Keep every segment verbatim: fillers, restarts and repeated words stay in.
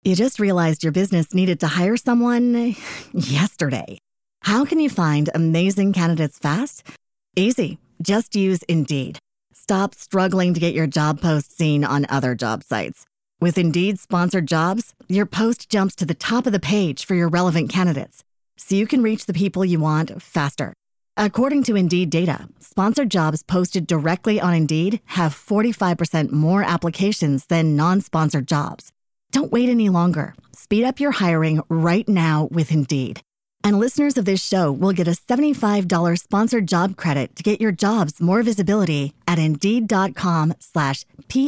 You just realized your business needed to hire someone yesterday. How can you find amazing candidates fast? Easy. Just use Indeed. Stop struggling to get your job post seen on other job sites. With Indeed sponsored jobs, your post jumps to the top of the page for your relevant candidates, so you can reach the people you want faster. According to Indeed data, sponsored jobs posted directly on Indeed have forty-five percent more applications than non-sponsored jobs. Don't wait any longer. Speed up your hiring right now with Indeed. And listeners of this show will get a seventy-five dollars sponsored job credit to get your jobs more visibility at Indeed.com slash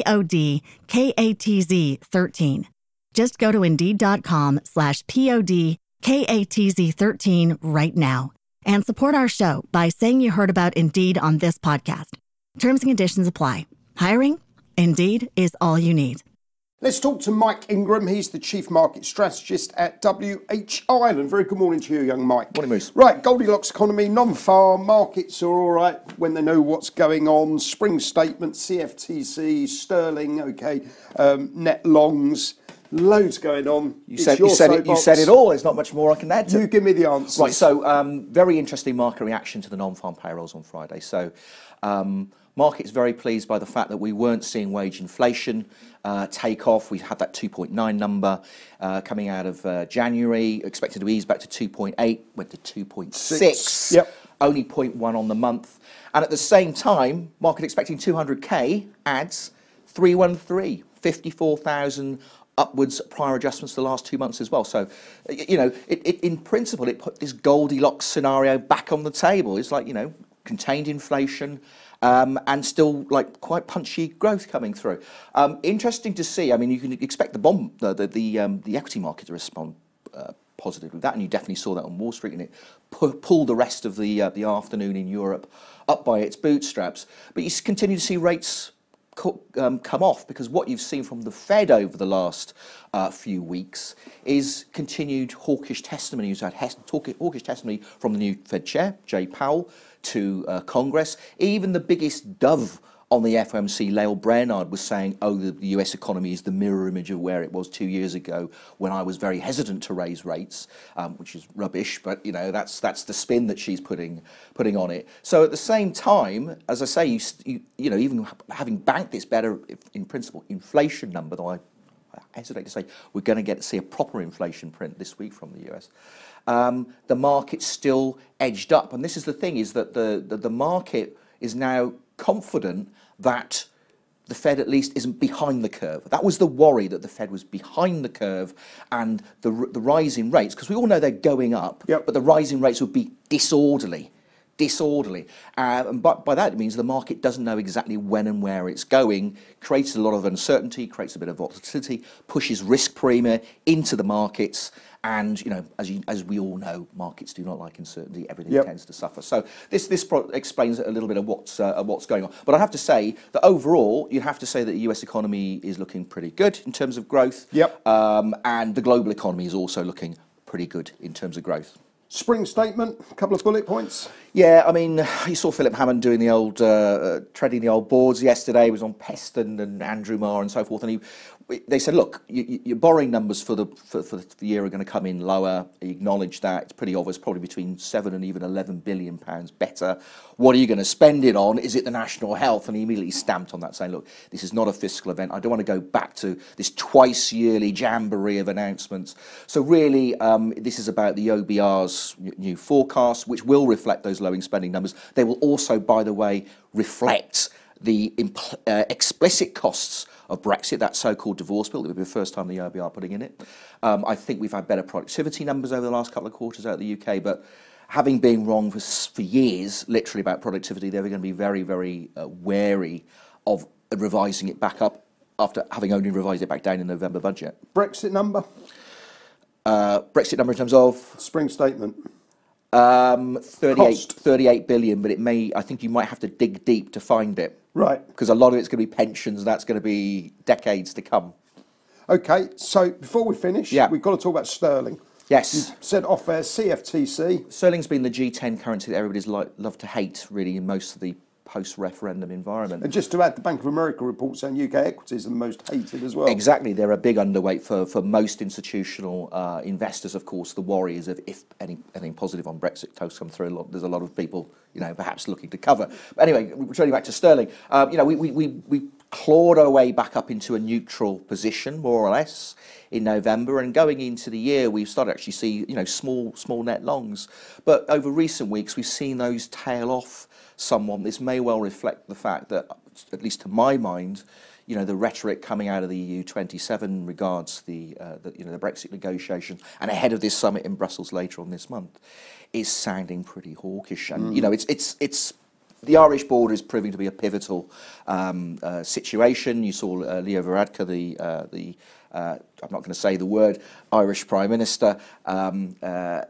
P-O-D-K-A-T-Z 13. Just go to Indeed.com slash P-O-D-K-A-T-Z 13 right now and support our show by saying you heard about Indeed on this podcast. Terms and conditions apply. Hiring? Indeed is all you need. Let's talk to Mike Ingram. He's the Chief Market Strategist at W H Ireland. Very good morning to you, young Mike. Morning, Moose. Right, Goldilocks economy, non-farm, markets are all right when they know what's going on. Spring statement, C F T C, sterling, okay, um, net longs, loads going on. You said, you, said it, you said it all. There's not much more I can add to. You give me the answers. Right, so um, very interesting market reaction to the non-farm payrolls on Friday. So um, market's very pleased by the fact that we weren't seeing wage inflation uh, take off. We had that two point nine number uh, coming out of uh, January, expected to ease back to two point eight, went to two point six, Yep. only zero point one on the month. And at the same time, market expecting two hundred K adds three one three, fifty-four thousand upwards prior adjustments the last two months as well. So, you know, it, it, in principle, it put this Goldilocks scenario back on the table. It's like, you know, contained inflation, Um, and still like quite punchy growth coming through. Um, interesting to see. I mean, you can expect the bond, the the the, um, the equity market to respond uh, positively with that, and you definitely saw that on Wall Street, and it pu- pulled the rest of the uh, the afternoon in Europe up by its bootstraps. But you continue to see rates co- um, come off, because what you've seen from the Fed over the last uh, few weeks is continued hawkish testimony. You've had hes- hawkish testimony from the new Fed chair, Jay Powell, to uh, Congress. Even the biggest dove on the F O M C, Lael Brainard, was saying, oh, the, the U S economy is the mirror image of where it was two years ago when I was very hesitant to raise rates, um, which is rubbish, but, you know, that's that's the spin that she's putting putting on it. So at the same time, as I say, you, you, you know, even having banked this better, in principle, inflation number, though I, I hesitate to say we're going to get to see a proper inflation print this week from the U S, Um, the market's still edged up. And this is the thing, is that the, the, the market is now confident that the Fed at least isn't behind the curve. That was the worry, that the Fed was behind the curve, and the, the rise in rates, because we all know they're going up, yep. but the rise in rates would be disorderly. disorderly. Uh, and by, by that it means the market doesn't know exactly when and where it's going, creates a lot of uncertainty, creates a bit of volatility, pushes risk premium into the markets. And, you know, as you, as we all know, markets do not like uncertainty. Everything yep. tends to suffer. So this this pro- explains a little bit of what's uh, what's going on. But I have to say that overall, you have to say that the U S economy is looking pretty good in terms of growth. Yep. Um, and the global economy is also looking pretty good in terms of growth. Spring statement, a couple of bullet points. Yeah, I mean, you saw Philip Hammond doing the old, uh, uh, treading the old boards yesterday. He was on Peston and Andrew Marr and so forth. And he, they said, look, you, your borrowing numbers for the for, for the year are going to come in lower. He acknowledged that. It's pretty obvious, probably between seven and even eleven billion pounds better. What are you going to spend it on? Is it the national health? And he immediately stamped on that, saying, look, this is not a fiscal event. I don't want to go back to this twice yearly jamboree of announcements. So really, um, this is about the O B R's new forecast, which will reflect those low spending numbers. They will also, by the way, reflect the impl- uh, explicit costs of Brexit, that so-called divorce bill. It will be the first time the O B R putting in it. Um, I think we've had better productivity numbers over the last couple of quarters out of the U K, but having been wrong for, for years, literally, about productivity, they're going to be very, very uh, wary of revising it back up after having only revised it back down in the November budget. Brexit number? Uh, Brexit number in terms of? Spring statement. Um, thirty-eight, thirty-eight billion, but it may, I think you might have to dig deep to find it. Right. Because a lot of it's going to be pensions, and that's going to be decades to come. Okay, so before we finish, yeah. we've got to talk about sterling. Yes. You said off air, C F T C. Sterling's been the G ten currency that everybody's like, love to hate, really, in most of the post-referendum environment. And just to add, the Bank of America report saying U K equities are the most hated as well. Exactly, they're a big underweight for, for most institutional uh, investors. Of course, the worry is if, if any, anything positive on Brexit does come through, a lot, there's a lot of people, you know, perhaps looking to cover. But anyway, returning back to sterling, um, you know, we, we, we, we clawed our way back up into a neutral position, more or less, in November, and going into the year, we've started to actually see, you know, small, small net longs. But over recent weeks, we've seen those tail off somewhat. This may well reflect the fact that, at least to my mind, you know, the rhetoric coming out of the E U twenty-seven regards the, uh, the, you know, the Brexit negotiations and ahead of this summit in Brussels later on this month is sounding pretty hawkish. And, mm. you know, it's, it's, it's, the Irish border is proving to be a pivotal um, uh, situation. You saw uh, Leo Varadkar, the, uh, the uh, I'm not going to say the word, Irish Prime Minister, um, uh,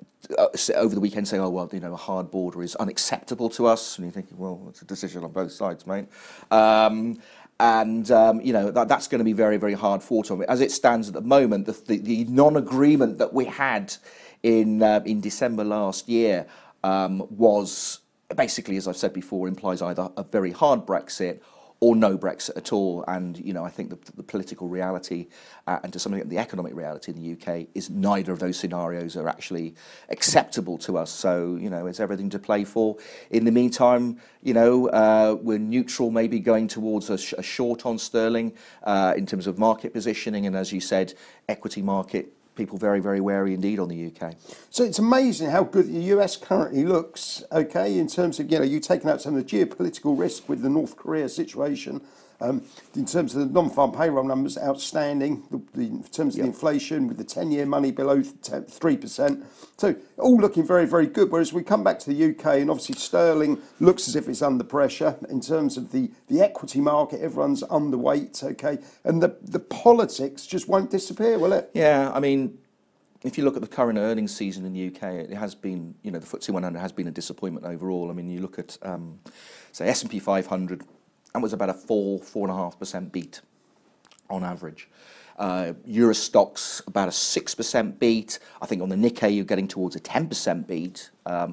over the weekend saying, oh, well, you know, a hard border is unacceptable to us. And you're thinking, well, it's a decision on both sides, mate. Um, and, um, you know, that, that's going to be very, very hard fought on. As it stands at the moment, the, the, the non-agreement that we had in, uh, in December last year um, was basically, as I've said before, implies either a very hard Brexit or no Brexit at all. And, you know, I think the, the political reality uh, and to some extent the economic reality in the U K is neither of those scenarios are actually acceptable to us. So, you know, it's everything to play for. In the meantime, you know, uh, we're neutral, maybe going towards a, sh a short on sterling uh, in terms of market positioning. And as you said, equity market, people very, very wary indeed on the U K. So it's amazing how good the U S currently looks, okay, in terms of, you know, you taking out some of the geopolitical risk with the North Korea situation. Um, in terms of the non-farm payroll numbers, outstanding. The, the, in terms of yep. the inflation, with the ten-year money below three percent. So all looking very, very good. Whereas we come back to the U K, and obviously sterling looks as if it's under pressure. In terms of the, the equity market, everyone's underweight, okay? And the, the politics just won't disappear, will it? Yeah, I mean, if you look at the current earnings season in the U K, it has been, you know, the F T S E one hundred has been a disappointment overall. I mean, you look at, um, say, S and P five hundred, and was about a four, four and a half percent beat on average. Uh, Euro stocks about a six percent beat. I think on the Nikkei you're getting towards a ten percent beat. Um,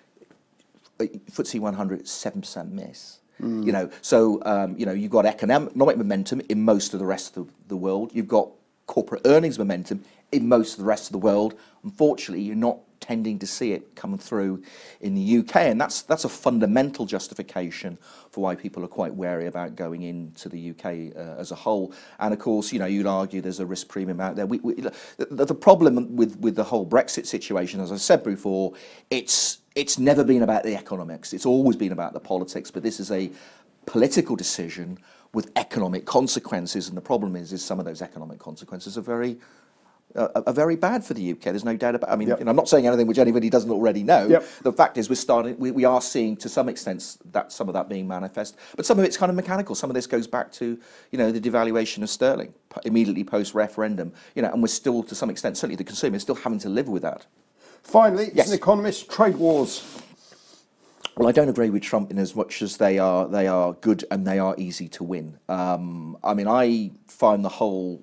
F T S E one hundred seven percent miss. Mm. You know, so um, you know you've got economic momentum in most of the rest of the world. You've got corporate earnings momentum in most of the rest of the world. Unfortunately, you're not tending to see it coming through in the U K, and that's that's a fundamental justification for why people are quite wary about going into the U K uh, as a whole. And of course, you know, you'd argue there's a risk premium out there. We, we, the, the problem with with the whole Brexit situation, as I said before, it's it's never been about the economics. It's always been about the politics. But this is a political decision with economic consequences, and the problem is, is some of those economic consequences are very Uh, are very bad for the U K. There's no doubt about it. I mean, yep. you know, I'm not saying anything which anybody doesn't already know. Yep. The fact is we're starting, we, we are seeing to some extent that some of that being manifest, but some of it's kind of mechanical. Some of this goes back to, you know, the devaluation of sterling immediately post-referendum, you know, and we're still, to some extent, certainly the consumer is still having to live with that. Finally, yes. as an economist, trade wars. Well, I don't agree with Trump in as much as they are, they are good and they are easy to win. Um, I mean, I find the whole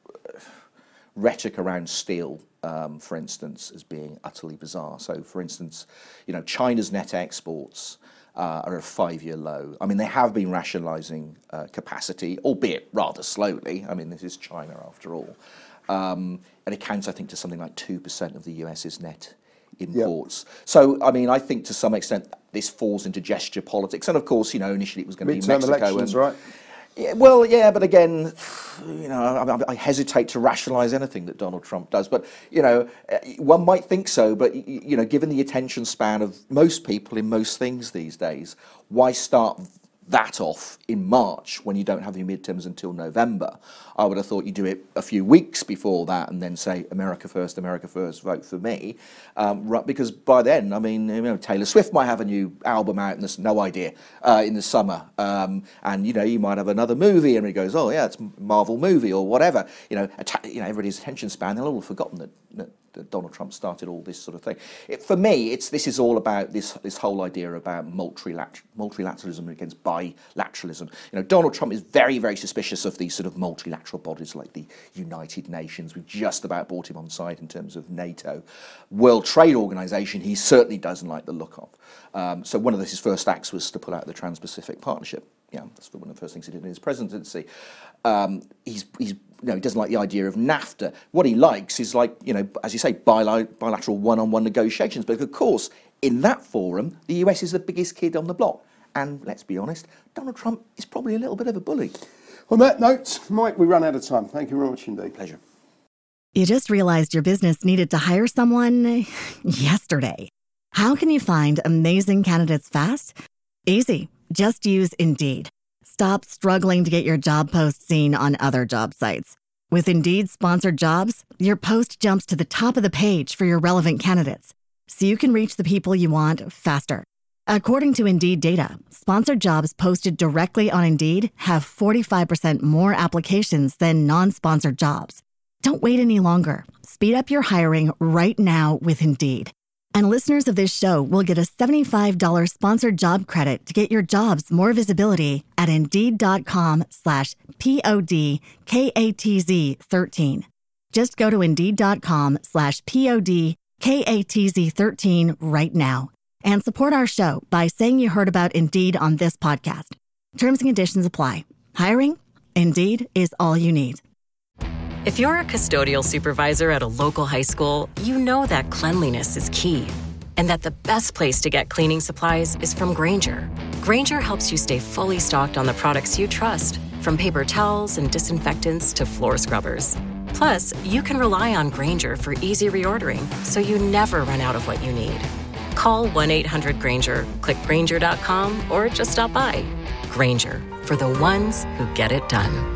rhetoric around steel, um, for instance, as being utterly bizarre. So, for instance, you know, China's net exports uh, are at a five-year low. I mean, they have been rationalising uh, capacity, albeit rather slowly. I mean, this is China after all. Um, it accounts, I think, to something like two percent of the U S's net imports. Yep. So, I mean, I think to some extent this falls into gesture politics. And of course, you know, initially it was going to be Mexico. Elections, and, right? Yeah, well, yeah, but again, you know, I, I hesitate to rationalise anything that Donald Trump does. But, you know, one might think so. But, you know, given the attention span of most people in most things these days, why start that off in March when you don't have your midterms until November? I would have thought you'd do it a few weeks before that and then say, America first, America first, vote for me. Um, right, because by then, I mean, you know, Taylor Swift might have a new album out, and there's no idea, uh, in the summer. Um, and, you know, you might have another movie, and it goes, oh, yeah, it's a Marvel movie or whatever. You know, you know, everybody's attention span, they'll all have forgotten that, that that Donald Trump started all this sort of thing. It, for me, it's this is all about this this whole idea about multilater, multilateralism against bilateralism. You know, Donald Trump is very, very suspicious of these sort of multilateral bodies like the United Nations. We've just about brought him on side in terms of NATO. World Trade Organization, he certainly doesn't like the look of. Um, so one of his first acts was to pull out the Trans-Pacific Partnership. Yeah, that's one of the first things he did in his presidency. Um, he's, he's, you know, he doesn't like the idea of NAFTA. What he likes is, like, you know, as you say, bilateral one-on-one negotiations. But of course, in that forum, the U S is the biggest kid on the block. And let's be honest, Donald Trump is probably a little bit of a bully. On that note, Mike, we run out of time. Thank you very much indeed. Pleasure. You just realized your business needed to hire someone yesterday. How can you find amazing candidates fast? Easy. Just use Indeed. Stop struggling to get your job post seen on other job sites. With Indeed sponsored jobs, your post jumps to the top of the page for your relevant candidates, so you can reach the people you want faster. According to Indeed data, sponsored jobs posted directly on Indeed have forty-five percent more applications than non-sponsored jobs. Don't wait any longer. Speed up your hiring right now with Indeed. And listeners of this show will get a seventy-five dollars sponsored job credit to get your jobs more visibility at Indeed.com slash P-O-D-K-A-T-Z 13. Just go to Indeed.com slash P-O-D-K-A-T-Z 13 right now and support our show by saying you heard about Indeed on this podcast. Terms and conditions apply. Hiring? Indeed is all you need. If you're a custodial supervisor at a local high school, you know that cleanliness is key and that the best place to get cleaning supplies is from Grainger. Grainger helps you stay fully stocked on the products you trust, from paper towels and disinfectants to floor scrubbers. Plus, you can rely on Grainger for easy reordering, so you never run out of what you need. Call one eight hundred Grainger, click Grainger dot com, or just stop by. Grainger, for the ones who get it done.